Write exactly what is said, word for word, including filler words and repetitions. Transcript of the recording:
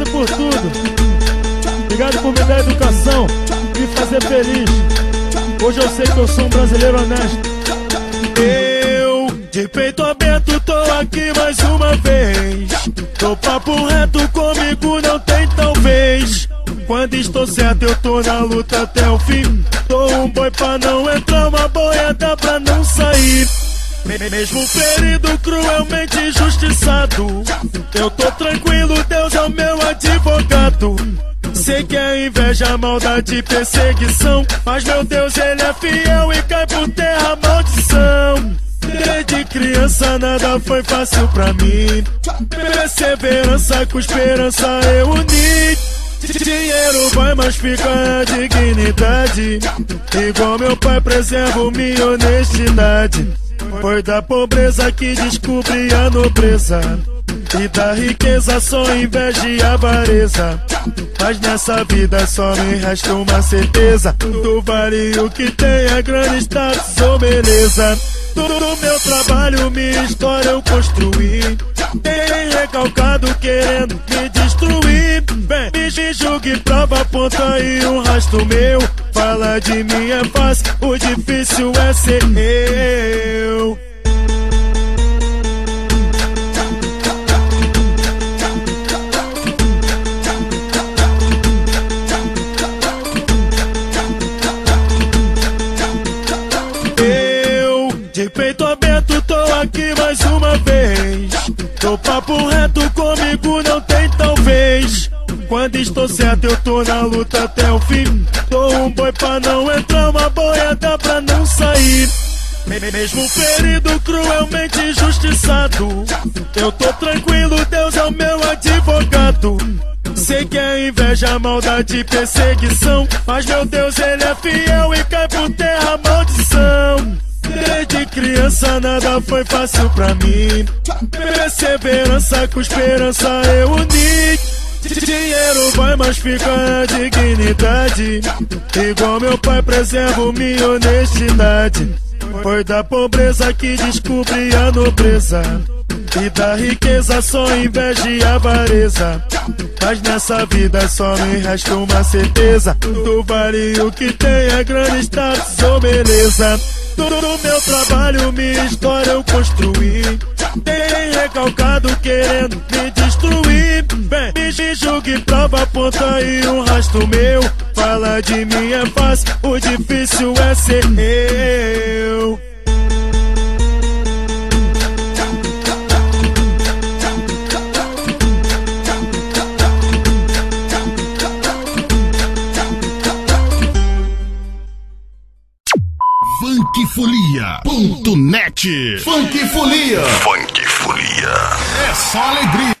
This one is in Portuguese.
Obrigado por tudo. Obrigado por me dar educação e me fazer feliz. Hoje eu sei que eu sou um brasileiro honesto. Eu, de peito aberto, tô aqui mais uma vez. Tô papo reto, comigo não tem talvez. Quando estou certo eu tô na luta até o fim. Tô um boi pra não entrar, uma boiada pra não sair. Mesmo ferido, cruelmente injustiçado, eu tô tranquilo, Deus é o meu advogado. Sei que é inveja, maldade e perseguição, mas meu Deus, ele é fiel e cai por terra a maldição. Desde criança nada foi fácil pra mim, perseverança com esperança eu uni. Dinheiro vai, mas fica a dignidade. Igual meu pai, preservo minha honestidade. Foi da pobreza que descobri a nobreza, e da riqueza só inveja e avareza. Mas nessa vida só me resta uma certeza: tudo vale o que tem, é grande status ou beleza. Tudo no meu trabalho, minha história eu construí. Tem recalcado querendo me destruir. Vem, me julgue, prova, ponta e um rastro meu. Fala de mim é fácil, o difícil é ser eu. De peito aberto, tô aqui mais uma vez. Tô papo reto, comigo não tem talvez. Quando estou certo eu tô na luta até o fim. Tô um boi pra não entrar, uma boiada pra não sair. Mesmo ferido, cruelmente injustiçado, eu tô tranquilo, Deus é o meu advogado. Sei que é inveja, maldade e perseguição, mas meu Deus, ele é fiel e cai por terra a maldição. Desde criança nada foi fácil pra mim, perseverança com esperança eu uni. Dinheiro vai, mas fica a dignidade. Igual meu pai, preservo minha honestidade. Foi da pobreza que descobri a nobreza, e da riqueza só inveja e avareza. Mas nessa vida só me resta uma certeza: tudo vale o que tem, é grande status ou beleza. Tudo no meu trabalho, minha história eu construí. Tem recalcado querendo me destruir. Vem, me julgue, prova, ponta e um rastro meu. Fala de mim é fácil, o difícil é ser eu. Funkfolia ponto net. Funkfolia. Funkfolia. É só alegria.